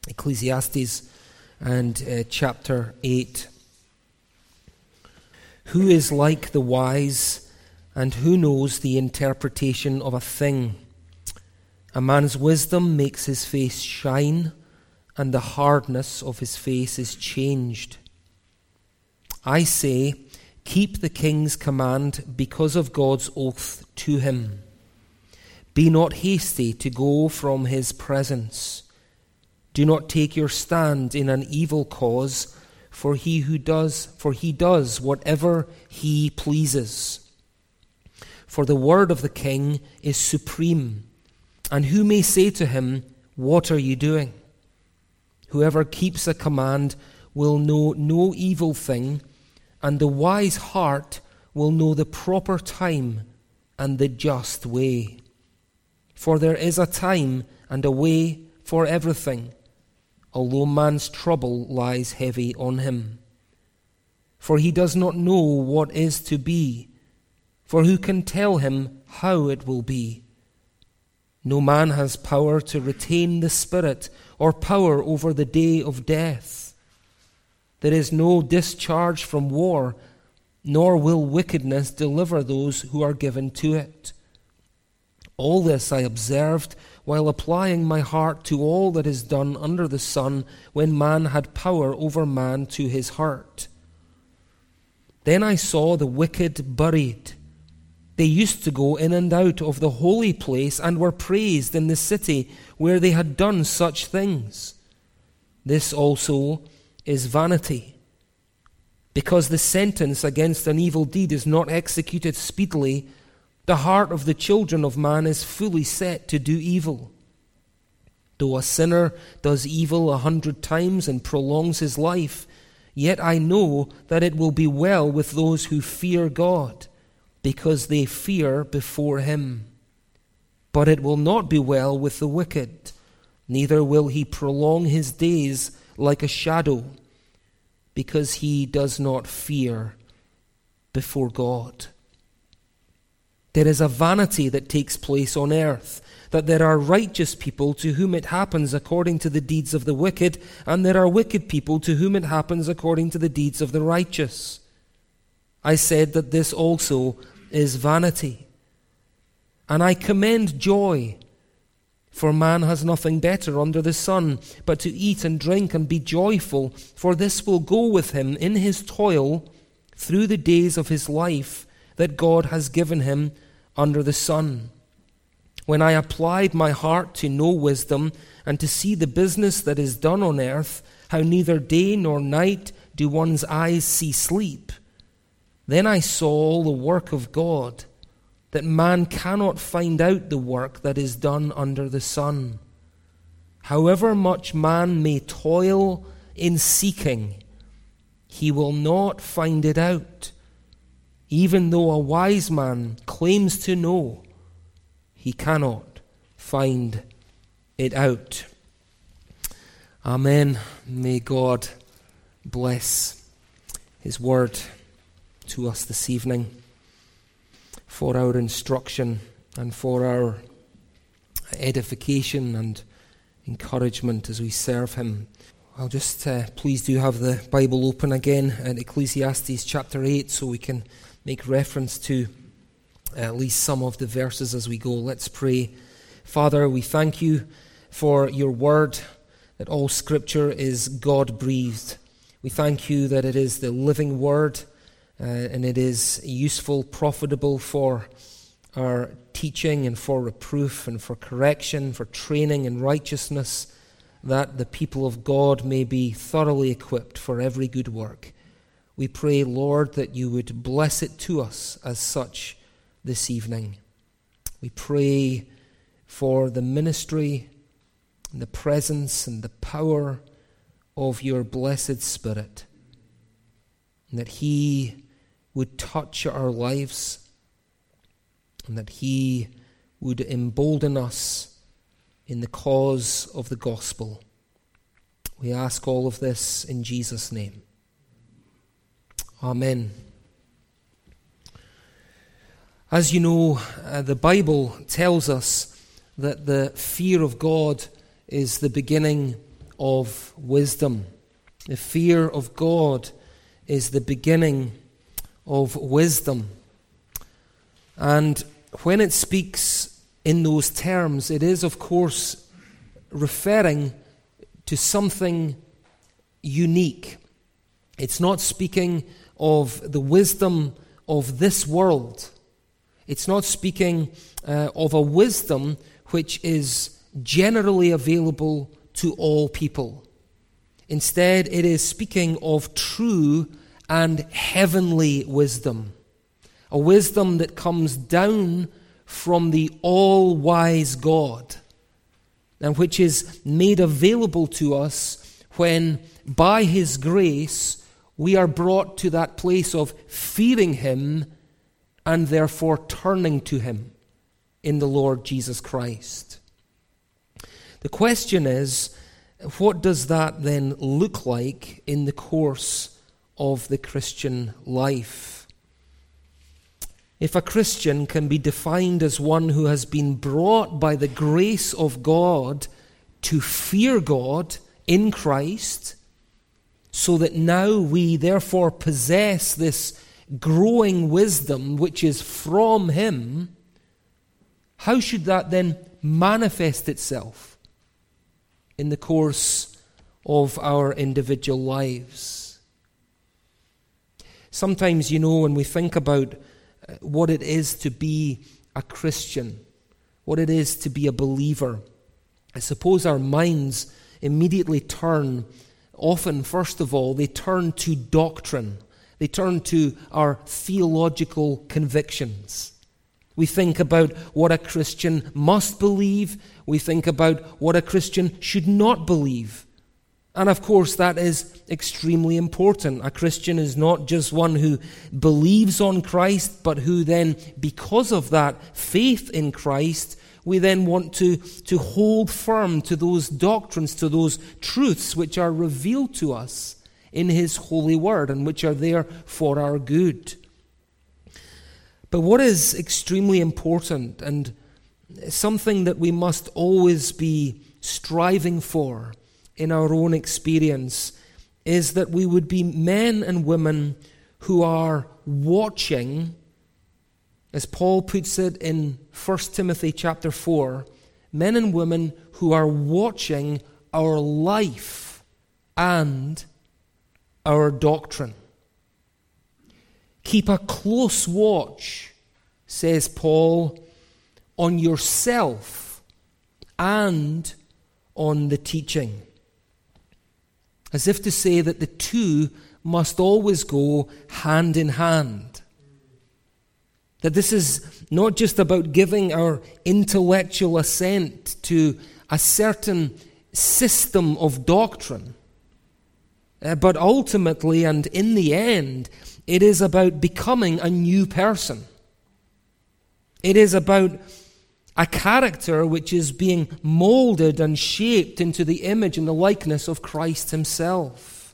Ecclesiastes and chapter 8. Who is like the wise, and who knows the interpretation of a thing? A man's wisdom makes his face shine, and the hardness of his face is changed. I say, keep the king's command because of God's oath to him. Be not hasty to go from his presence. Do not take your stand in an evil cause, for he does whatever he pleases. For the word of the king is supreme, and who may say to him, what are you doing? Whoever keeps a command will know no evil thing, and the wise heart will know the proper time and the just way. For there is a time and a way for everything, although man's trouble lies heavy on him. For he does not know what is to be, for who can tell him how it will be? No man has power to retain the spirit or power over the day of death. There is no discharge from war, nor will wickedness deliver those who are given to it. All this I observed while applying my heart to all that is done under the sun, when man had power over man to his hurt. Then I saw the wicked buried. They used to go in and out of the holy place and were praised in the city where they had done such things. This also is vanity. Because the sentence against an evil deed is not executed speedily, the heart of the children of man is fully set to do evil. Though a sinner does evil 100 times and prolongs his life, yet I know that it will be well with those who fear God, because they fear before him. But it will not be well with the wicked, neither will he prolong his days like a shadow, because he does not fear before God. There is a vanity that takes place on earth, that there are righteous people to whom it happens according to the deeds of the wicked, and there are wicked people to whom it happens according to the deeds of the righteous. I said that this also is vanity. And I commend joy, for man has nothing better under the sun, but to eat and drink and be joyful, for this will go with him in his toil through the days of his life that God has given him under the sun. When I applied my heart to know wisdom and to see the business that is done on earth, how neither day nor night do one's eyes see sleep, then I saw all the work of God, that man cannot find out the work that is done under the sun. However much man may toil in seeking, he will not find it out. Even though a wise man claims to know, he cannot find it out. Amen. May God bless his word to us this evening for our instruction and for our edification and encouragement as we serve him. I'll just please do have the Bible open again at Ecclesiastes chapter 8 so we can make reference to at least some of the verses as we go. Let's pray. Father, we thank you for your word, that all scripture is God-breathed. We thank you that it is the living word, and it is useful, profitable for our teaching and for reproof and for correction, for training in righteousness, that the people of God may be thoroughly equipped for every good work. We pray, Lord, that you would bless it to us as such this evening. We pray for the ministry and the presence and the power of your blessed Spirit, and that he would touch our lives, and that he would embolden us in the cause of the gospel. We ask all of this in Jesus' name. Amen. As you know, the Bible tells us that the fear of God is the beginning of wisdom. The fear of God is the beginning of wisdom. And when it speaks in those terms, it is, of course, referring to something unique. It's not speaking of the wisdom of this world. It's not speaking of a wisdom which is generally available to all people. Instead, it is speaking of true and heavenly wisdom, a wisdom that comes down from the all-wise God, and which is made available to us when, by His grace, we are brought to that place of fearing Him and therefore turning to Him in the Lord Jesus Christ. The question is, what does that then look like in the course of the Christian life? If a Christian can be defined as one who has been brought by the grace of God to fear God in Christ, so that now we therefore possess this growing wisdom which is from Him, how should that then manifest itself in the course of our individual lives? Sometimes, when we think about what it is to be a Christian, what it is to be a believer, I suppose our minds immediately turn, often first of all, they turn to doctrine. They turn to our theological convictions. We think about what a Christian must believe. We think about what a Christian should not believe. And of course, that is extremely important. A Christian is not just one who believes on Christ, but who then, because of that faith in Christ, we then want to hold firm to those doctrines, to those truths which are revealed to us in His holy word and which are there for our good. But what is extremely important and something that we must always be striving for in our own experience is that we would be men and women who are watching, as Paul puts it in 1 Timothy chapter 4, men and women who are watching our life and our doctrine. Keep a close watch, says Paul, on yourself and on the teaching. As if to say that the two must always go hand in hand. That this is not just about giving our intellectual assent to a certain system of doctrine, but ultimately and in the end, it is about becoming a new person. It is about a character which is being molded and shaped into the image and the likeness of Christ Himself.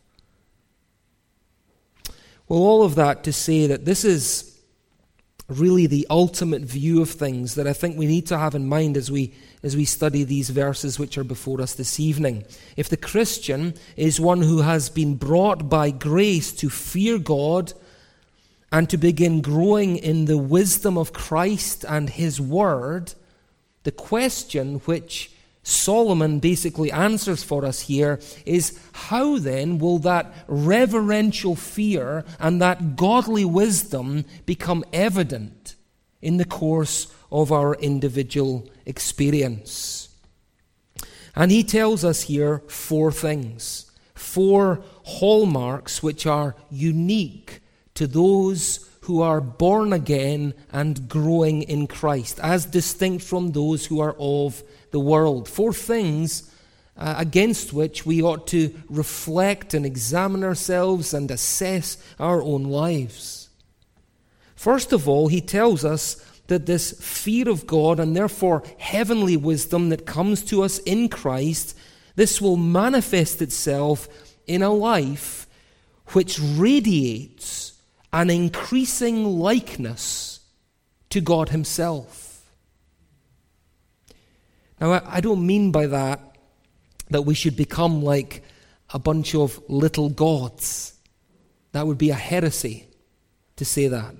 Well, all of that to say that this is really the ultimate view of things that I think we need to have in mind as we study these verses which are before us this evening. If the Christian is one who has been brought by grace to fear God and to begin growing in the wisdom of Christ and His Word, the question which Solomon basically answers for us here is, how then will that reverential fear and that godly wisdom become evident in the course of our individual experience? And he tells us here 4 things, 4 hallmarks which are unique to those who are born again and growing in Christ, as distinct from those who are of the world. 4 things against which we ought to reflect and examine ourselves and assess our own lives. First of all, he tells us that this fear of God and therefore heavenly wisdom that comes to us in Christ, this will manifest itself in a life which radiates an increasing likeness to God Himself. Now, I don't mean by that that we should become like a bunch of little gods. That would be a heresy to say that.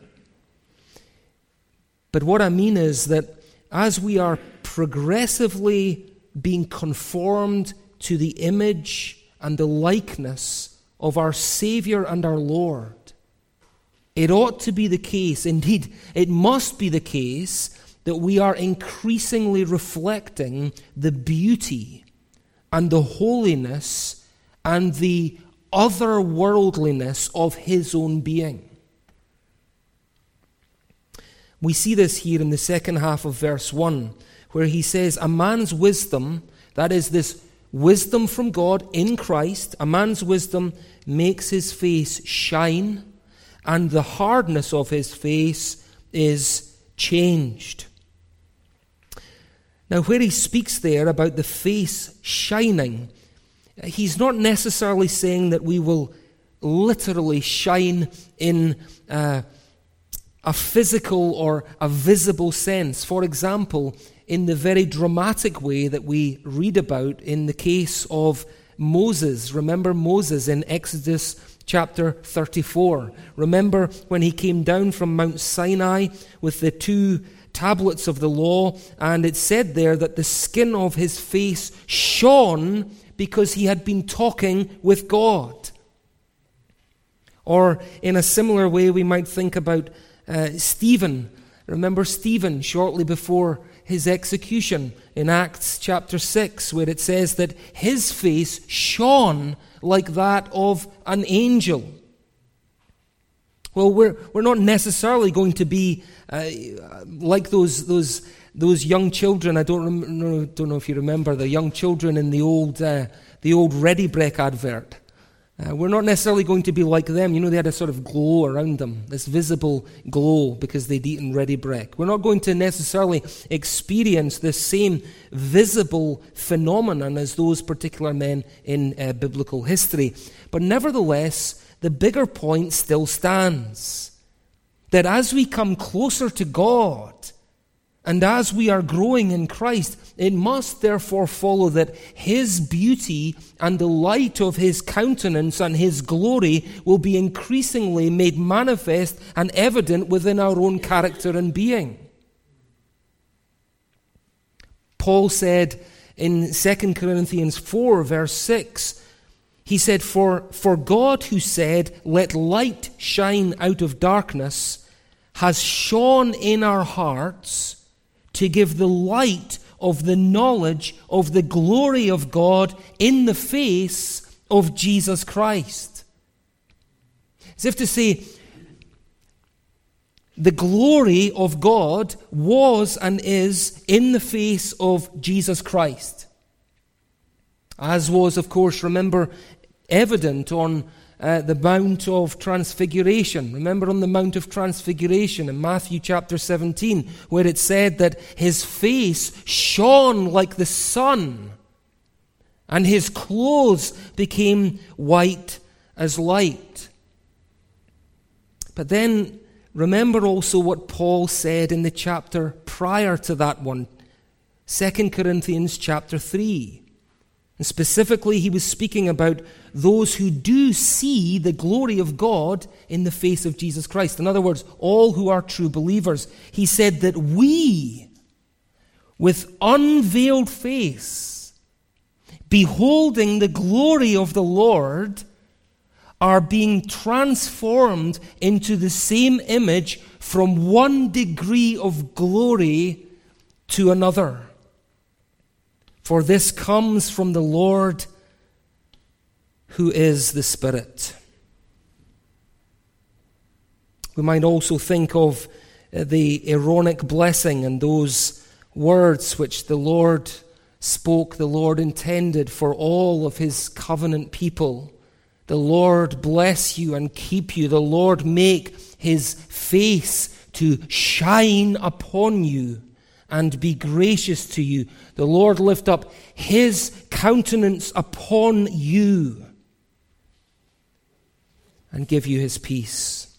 But what I mean is that as we are progressively being conformed to the image and the likeness of our Savior and our Lord, it ought to be the case, indeed, it must be the case, that we are increasingly reflecting the beauty and the holiness and the otherworldliness of His own being. We see this here in the second half of verse 1, where he says, a man's wisdom, that is this wisdom from God in Christ, a man's wisdom makes his face shine, and the hardness of his face is changed. Now, where he speaks there about the face shining, he's not necessarily saying that we will literally shine in a physical or a visible sense. For example, in the very dramatic way that we read about in the case of Moses. Remember Moses in Exodus chapter 34. Remember when he came down from Mount Sinai with the 2 tablets of the law, and it said there that the skin of his face shone because he had been talking with God. Or in a similar way, we might think about Stephen. Remember Stephen shortly before his execution in Acts chapter 6, where it says that his face shone like that of an angel. Well, we're not necessarily going to be like those young children. I don't know if you remember the young children in the old Ready Brek advert. We're not necessarily going to be like them. You know, they had a sort of glow around them, this visible glow because they'd eaten Ready Brek. We're not going to necessarily experience the same visible phenomenon as those particular men in biblical history. But nevertheless, the bigger point still stands. That as we come closer to God, and as we are growing in Christ, it must therefore follow that His beauty and the light of His countenance and His glory will be increasingly made manifest and evident within our own character and being. Paul said in 2 Corinthians 4, verse 6, he said, For God who said, let light shine out of darkness, has shone in our hearts to give the light of the knowledge of the glory of God in the face of Jesus Christ. As if to say, the glory of God was and is in the face of Jesus Christ. As was, of course, remember, evident on the Mount of Transfiguration. Remember on the Mount of Transfiguration in Matthew chapter 17, where it said that His face shone like the sun, and His clothes became white as light. But then remember also what Paul said in the chapter prior to that one, 2 Corinthians chapter 3. And specifically, he was speaking about those who do see the glory of God in the face of Jesus Christ. In other words, all who are true believers. He said that we, with unveiled face, beholding the glory of the Lord, are being transformed into the same image from one degree of glory to another. For this comes from the Lord, who is the Spirit. We might also think of the Aaronic blessing and those words which the Lord spoke, the Lord intended for all of His covenant people. The Lord bless you and keep you. The Lord make His face to shine upon you and be gracious to you. The Lord lift up His countenance upon you and give you His peace.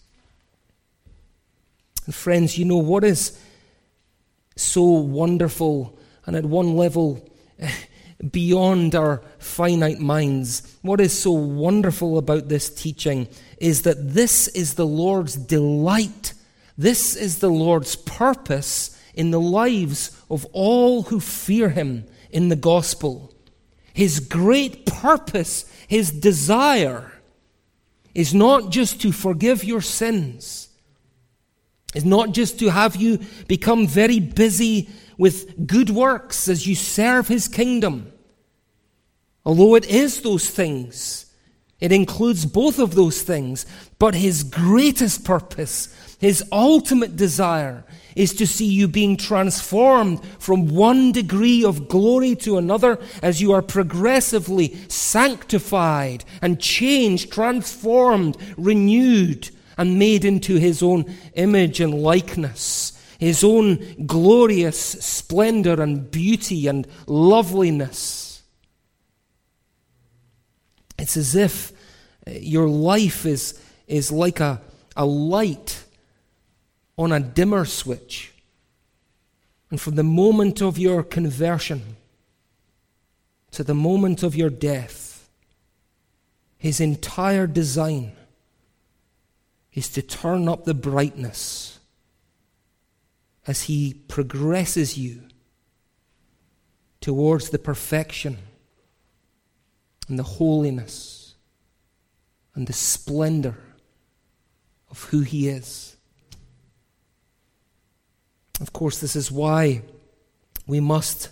And friends, you know what is so wonderful and at one level beyond our finite minds. What is so wonderful about this teaching is that this is the Lord's delight. This is the Lord's purpose in the lives of all who fear him in the gospel. His great purpose, his desire, is not just to forgive your sins. It's not just to have you become very busy with good works as you serve his kingdom. Although it is those things, it includes both of those things. But his greatest purpose, his ultimate desire, is to see you being transformed from one degree of glory to another as you are progressively sanctified and changed, transformed, renewed, and made into his own image and likeness, his own glorious splendor and beauty and loveliness. It's as if your life is like a light on a dimmer switch. And from the moment of your conversion to the moment of your death, his entire design is to turn up the brightness as he progresses you towards the perfection and the holiness and the splendor of who he is. Of course, this is why we must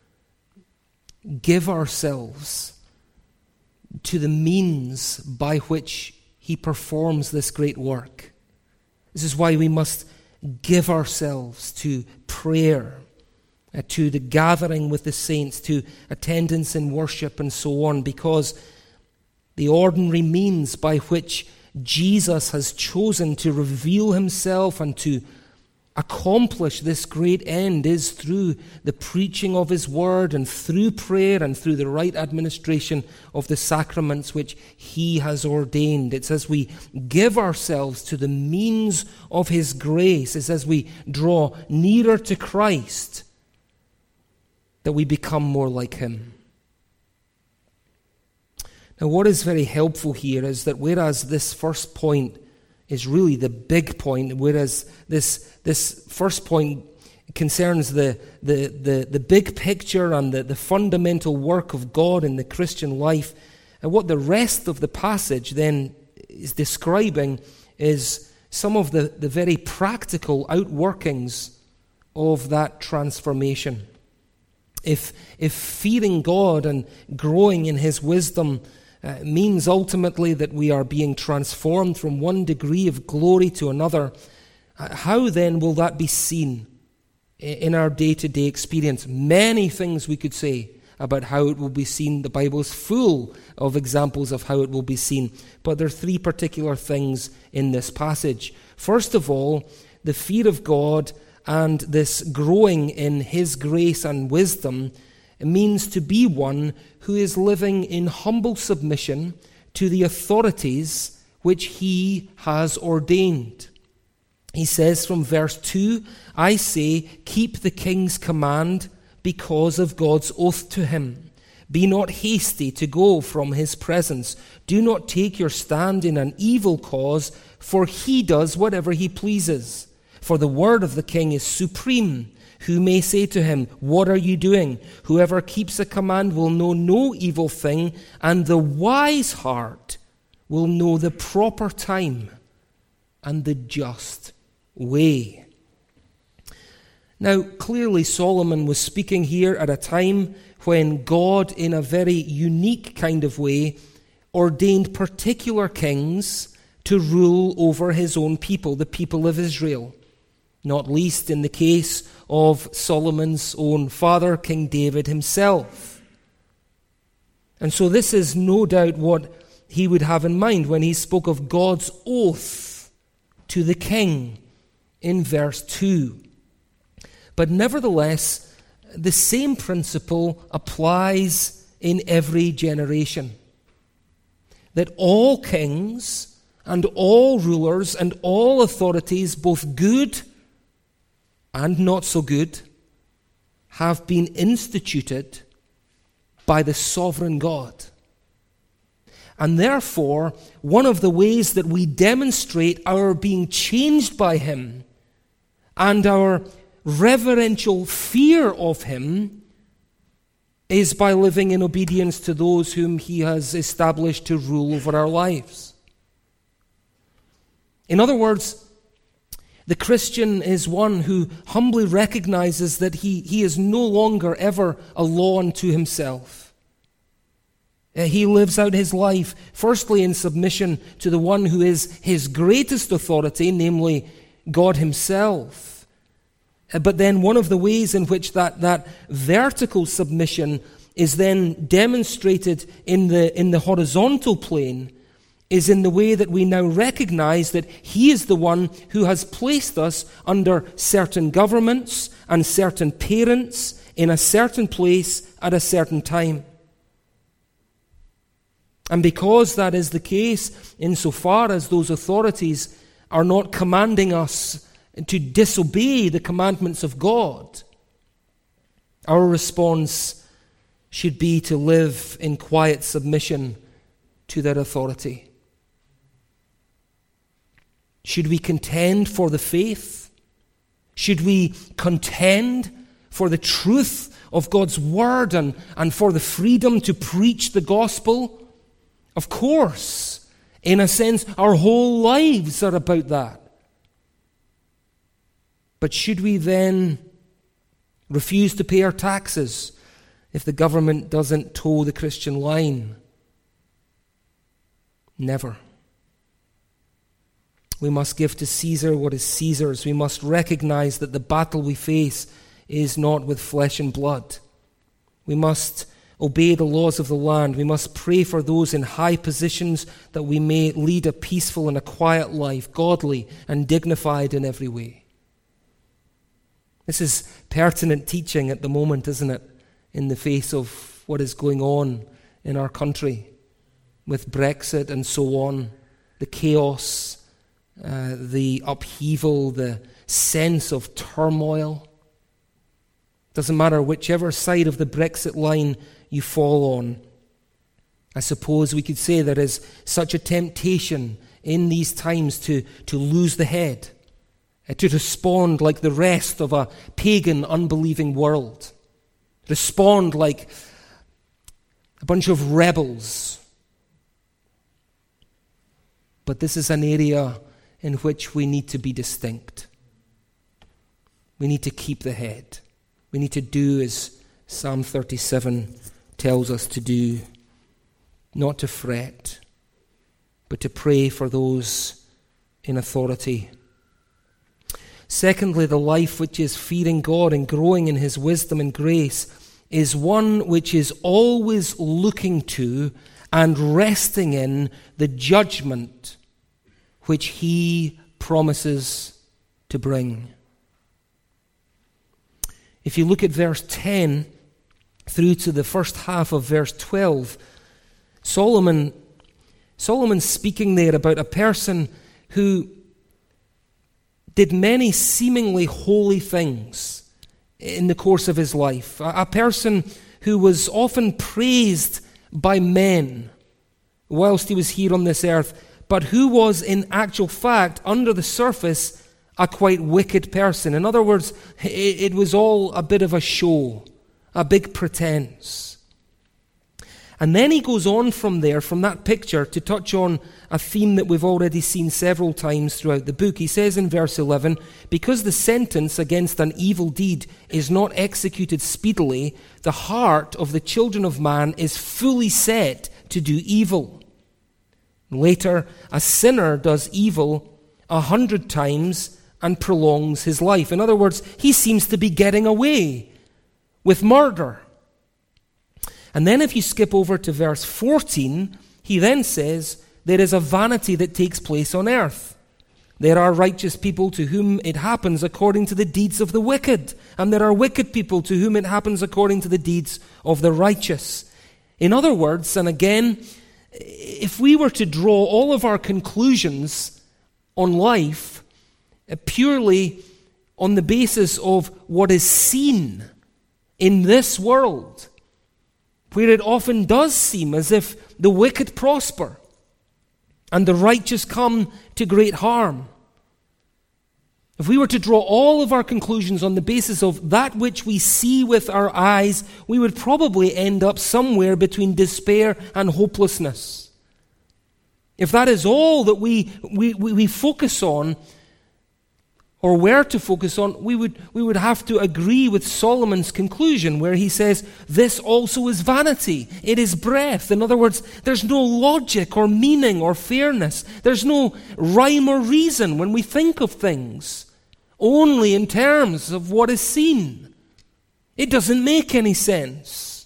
give ourselves to the means by which he performs this great work. This is why we must give ourselves to prayer, to the gathering with the saints, to attendance in worship and so on, because the ordinary means by which Jesus has chosen to reveal himself and to accomplish this great end is through the preaching of his word and through prayer and through the right administration of the sacraments which he has ordained. It's as we give ourselves to the means of his grace, it's as we draw nearer to Christ that we become more like him. Now, what is very helpful here is that whereas this first point is really the big point, whereas this first point concerns the big picture and the fundamental work of God in the Christian life, and what the rest of the passage then is describing is some of the very practical outworkings of that transformation. If fearing God and growing in his wisdom means ultimately that we are being transformed from one degree of glory to another, how then will that be seen in our day-to-day experience? Many things we could say about how it will be seen. The Bible is full of examples of how it will be seen. But there are three particular things in this passage. First of all, the fear of God and this growing in his grace and wisdom means to be one who is living in humble submission to the authorities which he has ordained. He says from verse 2, I say, keep the king's command because of God's oath to him. Be not hasty to go from his presence. Do not take your stand in an evil cause, for he does whatever he pleases. For the word of the king is supreme. Who may say to him, what are you doing? Whoever keeps a command will know no evil thing, and the wise heart will know the proper time and the just way. Now, clearly Solomon was speaking here at a time when God, in a very unique kind of way, ordained particular kings to rule over his own people, the people of Israel. Not least in the case of Solomon's own father, King David himself. And so this is no doubt what he would have in mind when he spoke of God's oath to the king in verse 2. But nevertheless, the same principle applies in every generation. That all kings and all rulers and all authorities, both good and not so good, have been instituted by the sovereign God. And therefore, one of the ways that we demonstrate our being changed by him and our reverential fear of him is by living in obedience to those whom he has established to rule over our lives. In other words, the Christian is one who humbly recognizes that he is no longer ever a law unto himself. He lives out his life, firstly in submission to the one who is his greatest authority, namely God himself. But then one of the ways in which that vertical submission is then demonstrated in the horizontal plane is in the way that we now recognize that he is the one who has placed us under certain governments and certain parents in a certain place at a certain time. And because that is the case, insofar as those authorities are not commanding us to disobey the commandments of God, our response should be to live in quiet submission to their authority. Should we contend for the faith? Should we contend for the truth of God's word and for the freedom to preach the gospel? Of course, in a sense, our whole lives are about that. But should we then refuse to pay our taxes if the government doesn't toe the Christian line? Never. We must give to Caesar what is Caesar's. We must recognize that the battle we face is not with flesh and blood. We must obey the laws of the land. We must pray for those in high positions that we may lead a peaceful and a quiet life, godly and dignified in every way. This is pertinent teaching at the moment, isn't it, in the face of what is going on in our country with Brexit and so on, the chaos, the upheaval, the sense of turmoil. Doesn't matter whichever side of the Brexit line you fall on. I suppose we could say there is such a temptation in these times to lose the head, to respond like the rest of a pagan, unbelieving world, respond like a bunch of rebels. But this is an area in which we need to be distinct. We need to keep the head. We need to do as Psalm 37 tells us to do, not to fret, but to pray for those in authority. Secondly, the life which is fearing God and growing in his wisdom and grace is one which is always looking to and resting in the judgment which he promises to bring. If you look at verse 10 through to the first half of verse 12, Solomon's speaking there about a person who did many seemingly holy things in the course of his life. A person who was often praised by men whilst he was here on this earth, but who was in actual fact, under the surface, a quite wicked person. In other words, it was all a bit of a show, a big pretense. And then he goes on from there, from that picture, to touch on a theme that we've already seen several times throughout the book. He says in verse 11, because the sentence against an evil deed is not executed speedily, the heart of the children of man is fully set to do evil. Later, a sinner does evil 100 times and prolongs his life. In other words, he seems to be getting away with murder. And then if you skip over to verse 14, he then says, there is a vanity that takes place on earth. There are righteous people to whom it happens according to the deeds of the wicked, and there are wicked people to whom it happens according to the deeds of the righteous. In other words, and again, if we were to draw all of our conclusions on life purely on the basis of what is seen in this world, where it often does seem as if the wicked prosper and the righteous come to great harm. If we were to draw all of our conclusions on the basis of that which we see with our eyes, we would probably end up somewhere between despair and hopelessness. If that is all that we focus on, or were to focus on, we would have to agree with Solomon's conclusion where he says, this also is vanity. It is breath. In other words, there's no logic or meaning or fairness. There's no rhyme or reason when we think of things, only in terms of what is seen. It doesn't make any sense.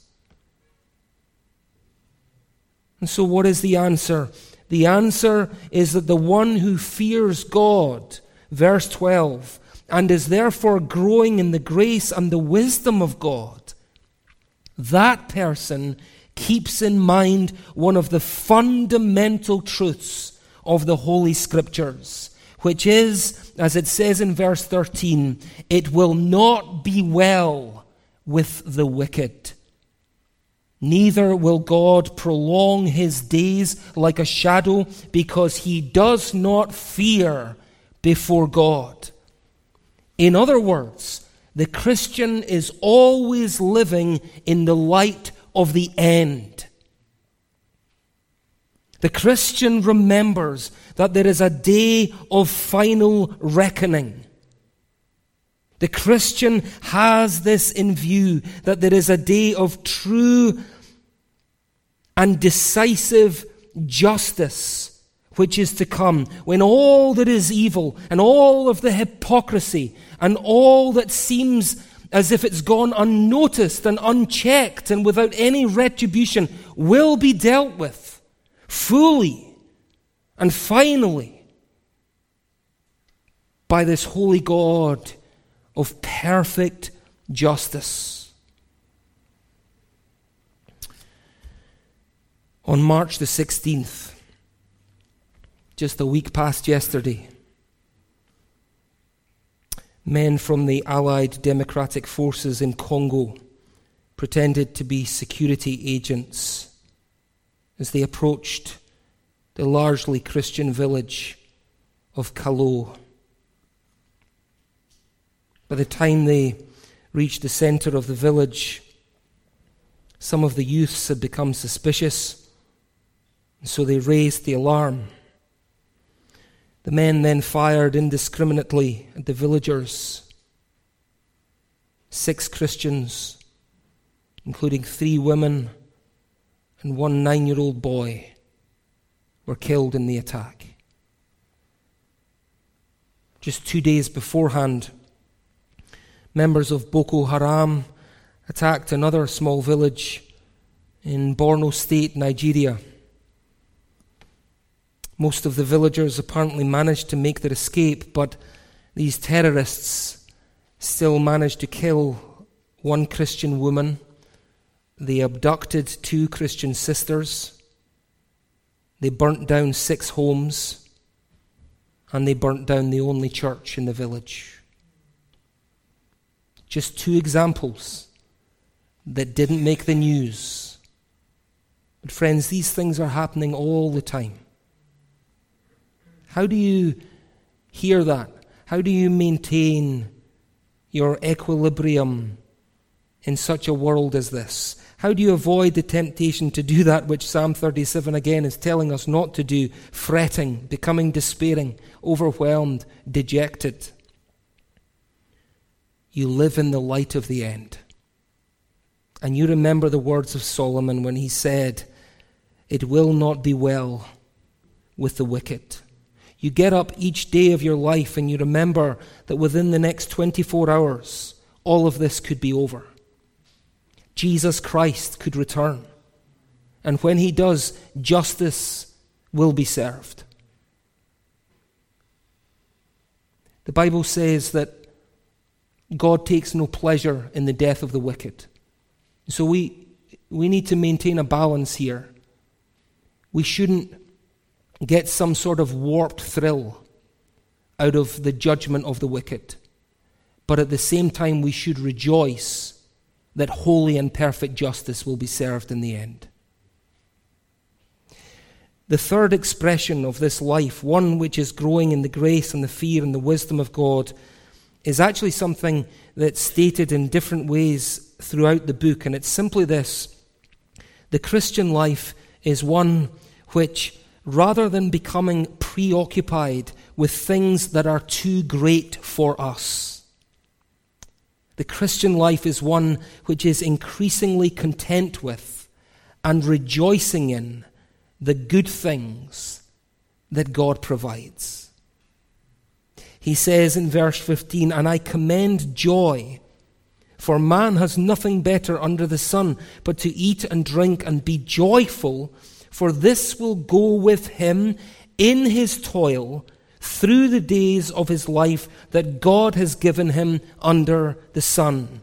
And so what is the answer? The answer is that the one who fears God, verse 12, and is therefore growing in the grace and the wisdom of God, that person keeps in mind one of the fundamental truths of the Holy Scriptures, which is, as it says in verse 13, it will not be well with the wicked. Neither will God prolong his days like a shadow, because he does not fear before God. In other words, the Christian is always living in the light of the end. The Christian remembers that there is a day of final reckoning. The Christian has this in view, that there is a day of true and decisive justice which is to come, when all that is evil and all of the hypocrisy and all that seems as if it's gone unnoticed and unchecked and without any retribution will be dealt with fully and finally by this holy God of perfect justice. On March the 16th, just a week past yesterday, men from the Allied Democratic Forces in Congo pretended to be security agents as they approached the largely Christian village of Kalo. By the time they reached the center of the village, some of the youths had become suspicious, and so they raised the alarm. The men then fired indiscriminately at the villagers. 6 Christians, including 3 women and 1 9-year-old boy, were killed in the attack. Just 2 days beforehand, members of Boko Haram attacked another small village in Borno State, Nigeria. Most of the villagers apparently managed to make their escape, but these terrorists still managed to kill 1 Christian woman. They abducted 2 Christian sisters. They burnt down 6 homes, and they burnt down the only church in the village. Just 2 examples that didn't make the news. But friends, these things are happening all the time. How do you hear that? How do you maintain your equilibrium in such a world as this? How do you avoid the temptation to do that which Psalm 37 again is telling us not to do, fretting, becoming despairing, overwhelmed, dejected? You live in the light of the end. And you remember the words of Solomon when he said, it will not be well with the wicked. You get up each day of your life and you remember that within the next 24 hours, all of this could be over. Jesus Christ could return. And when he does, justice will be served. The Bible says that God takes no pleasure in the death of the wicked. So we need to maintain a balance here. We shouldn't get some sort of warped thrill out of the judgment of the wicked. But at the same time, we should rejoice that holy and perfect justice will be served in the end. The third expression of this life, one which is growing in the grace and the fear and the wisdom of God, is actually something that's stated in different ways throughout the book, and it's simply this: the Christian life is one which, rather than becoming preoccupied with things that are too great for us, the Christian life is one which is increasingly content with and rejoicing in the good things that God provides. He says in verse 15, "And I commend joy, for man has nothing better under the sun but to eat and drink and be joyful, for this will go with him in his toil through the days of his life that God has given him under the sun."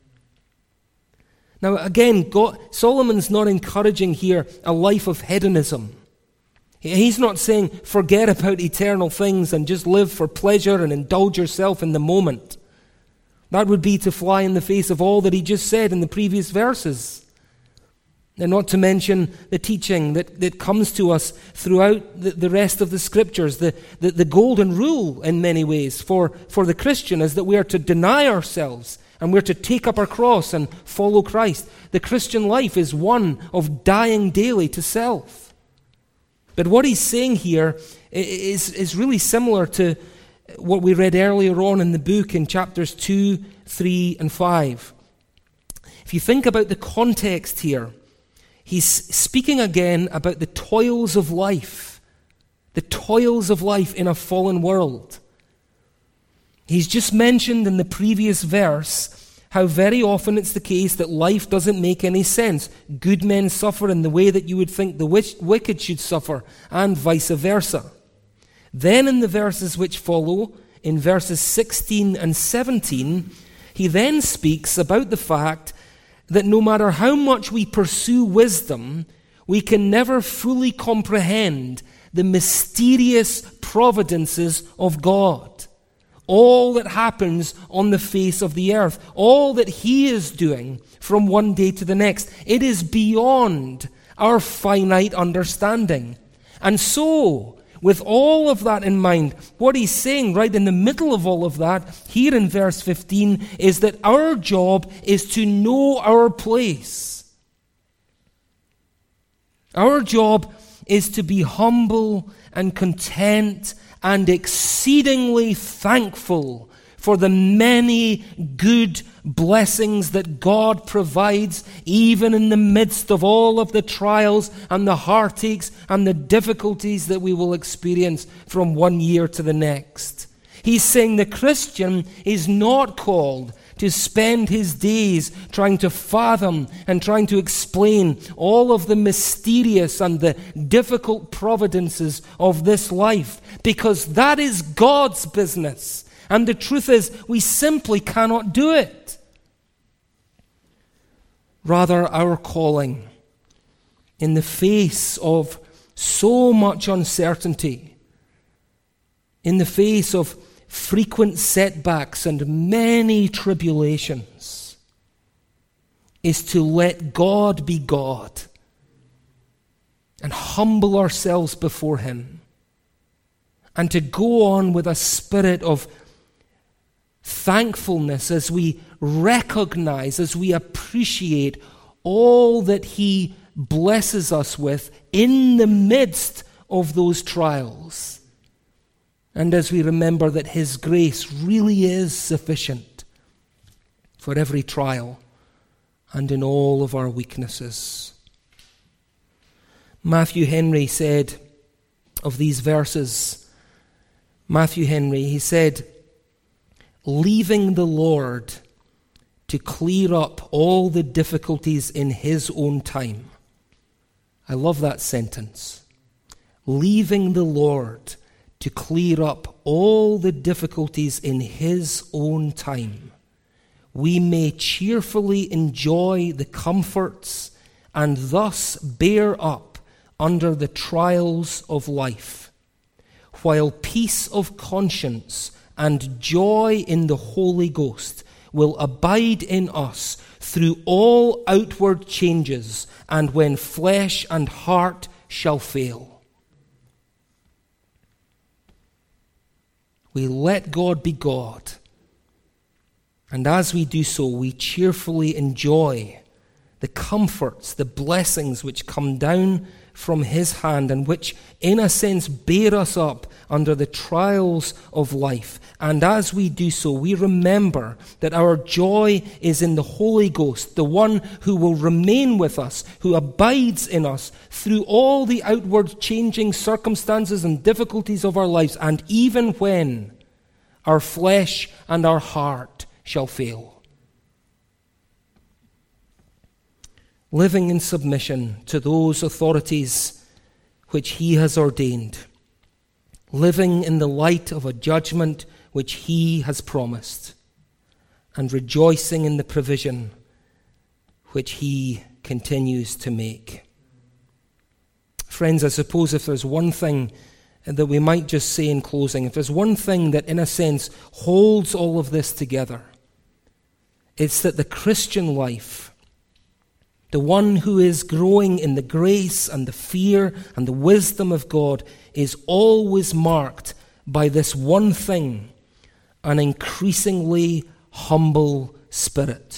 Now again, Solomon's not encouraging here a life of hedonism. He's not saying forget about eternal things and just live for pleasure and indulge yourself in the moment. That would be to fly in the face of all that he just said in the previous verses. And not to mention the teaching that comes to us throughout the rest of the Scriptures. The golden rule in many ways for the Christian is that we are to deny ourselves and we're to take up our cross and follow Christ. The Christian life is one of dying daily to self. But what he's saying here is really similar to what we read earlier on in the book in chapters 2, 3, and 5. If you think about the context here, he's speaking again about the toils of life in a fallen world. He's just mentioned in the previous verse how very often it's the case that life doesn't make any sense. Good men suffer in the way that you would think the wicked should suffer, and vice versa. Then in the verses which follow, in verses 16 and 17, he then speaks about the fact that no matter how much we pursue wisdom, we can never fully comprehend the mysterious providences of God. All that happens on the face of the earth, all that he is doing from one day to the next, it is beyond our finite understanding. And so, with all of that in mind, what he's saying right in the middle of all of that, here in verse 15, is that our job is to know our place. Our job is to be humble and content and exceedingly thankful for the many good blessings that God provides, even in the midst of all of the trials and the heartaches and the difficulties that we will experience from one year to the next. He's saying the Christian is not called to spend his days trying to fathom and trying to explain all of the mysterious and the difficult providences of this life, because that is God's business. And the truth is, we simply cannot do it. Rather, our calling, in the face of so much uncertainty, in the face of frequent setbacks and many tribulations, is to let God be God and humble ourselves before him, and to go on with a spirit of thankfulness as we recognize, as we appreciate all that he blesses us with in the midst of those trials. And as we remember that his grace really is sufficient for every trial and in all of our weaknesses. Matthew Henry said of these verses, he said, "Leaving the Lord to clear up all the difficulties in his own time." I love that sentence. Leaving the Lord to clear up all the difficulties in his own time, we may cheerfully enjoy the comforts and thus bear up under the trials of life, while peace of conscience and joy in the Holy Ghost will abide in us through all outward changes, and when flesh and heart shall fail. We let God be God, and as we do so, we cheerfully enjoy the comforts, the blessings which come down from his hand and which, in a sense, bear us up under the trials of life. And as we do so, we remember that our joy is in the Holy Ghost, the one who will remain with us, who abides in us through all the outward changing circumstances and difficulties of our lives, and even when our flesh and our heart shall fail. Living in submission to those authorities which he has ordained, living in the light of a judgment which he has promised, and rejoicing in the provision which he continues to make. Friends, I suppose if there's one thing that we might just say in closing, if there's one thing that in a sense holds all of this together, it's that the Christian life, the one who is growing in the grace and the fear and the wisdom of God, is always marked by this one thing: an increasingly humble spirit.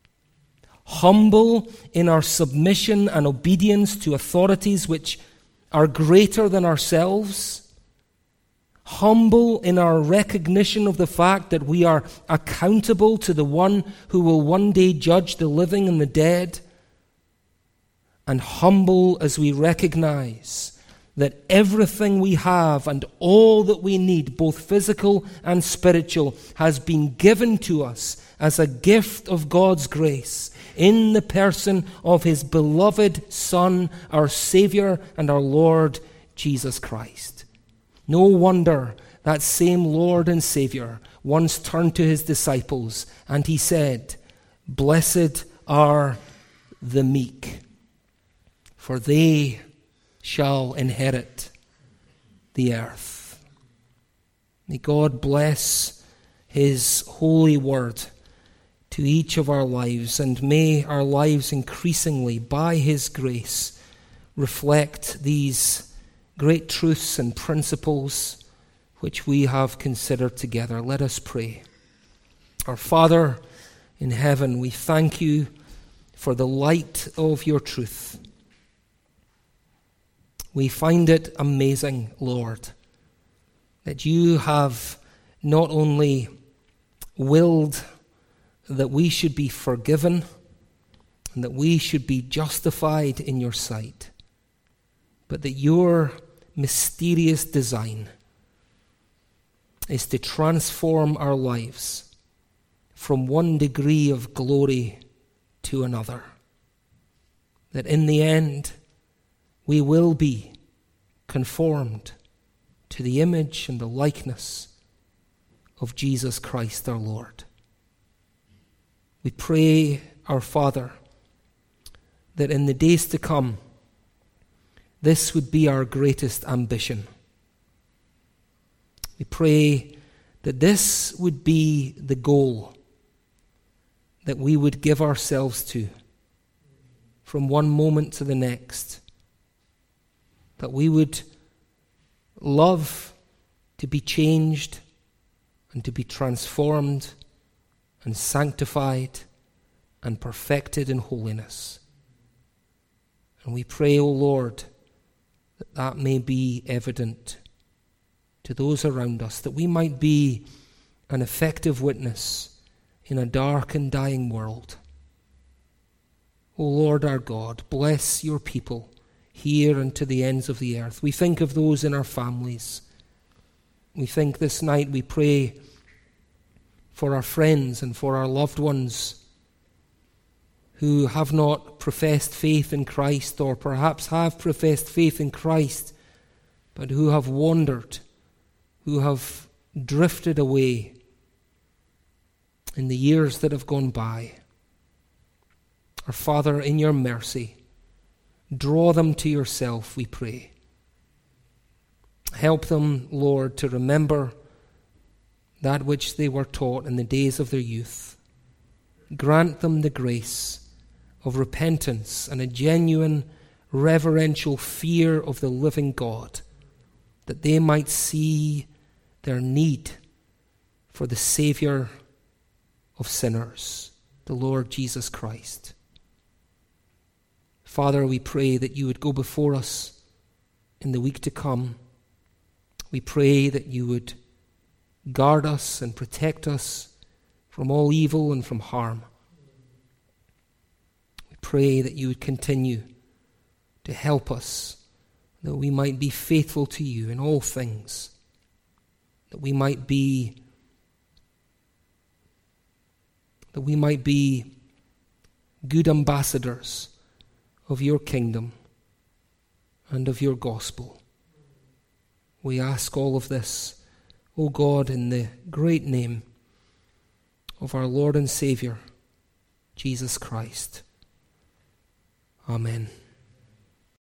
Humble in our submission and obedience to authorities which are greater than ourselves. Humble in our recognition of the fact that we are accountable to the one who will one day judge the living and the dead. And humble as we recognize that everything we have and all that we need, both physical and spiritual, has been given to us as a gift of God's grace in the person of his beloved Son, our Savior and our Lord Jesus Christ. No wonder that same Lord and Savior once turned to his disciples and he said, "Blessed are the meek, for they shall inherit the earth." May God bless his holy word to each of our lives, and may our lives increasingly, by his grace, reflect these great truths and principles which we have considered together. Let us pray. Our Father in heaven, we thank you for the light of your truth. We find it amazing, Lord, that you have not only willed that we should be forgiven and that we should be justified in your sight, but that your mysterious design is to transform our lives from one degree of glory to another. That in the end, we will be conformed to the image and the likeness of Jesus Christ our Lord. We pray, our Father, that in the days to come, this would be our greatest ambition. We pray that this would be the goal that we would give ourselves to from one moment to the next. That we would love to be changed and to be transformed and sanctified and perfected in holiness. And we pray, O Lord, that that may be evident to those around us, that we might be an effective witness in a dark and dying world. O Lord our God, bless your people here and to the ends of the earth. We think of those in our families. We think this night, we pray for our friends and for our loved ones who have not professed faith in Christ, or perhaps have professed faith in Christ, but who have wandered, who have drifted away in the years that have gone by. Our Father, in your mercy, draw them to yourself, we pray. Help them, Lord, to remember that which they were taught in the days of their youth, grant them the grace of repentance and a genuine reverential fear of the living God, that they might see their need for the Saviour of sinners, the Lord Jesus Christ. Father, we pray that you would go before us in the week to come. We pray that you would guard us and protect us from all evil and from harm. We pray that you would continue to help us, that we might be faithful to you in all things, that we might be good ambassadors of your kingdom and of your gospel. We ask all of this, O God, in the great name of our Lord and Saviour, Jesus Christ. Amen.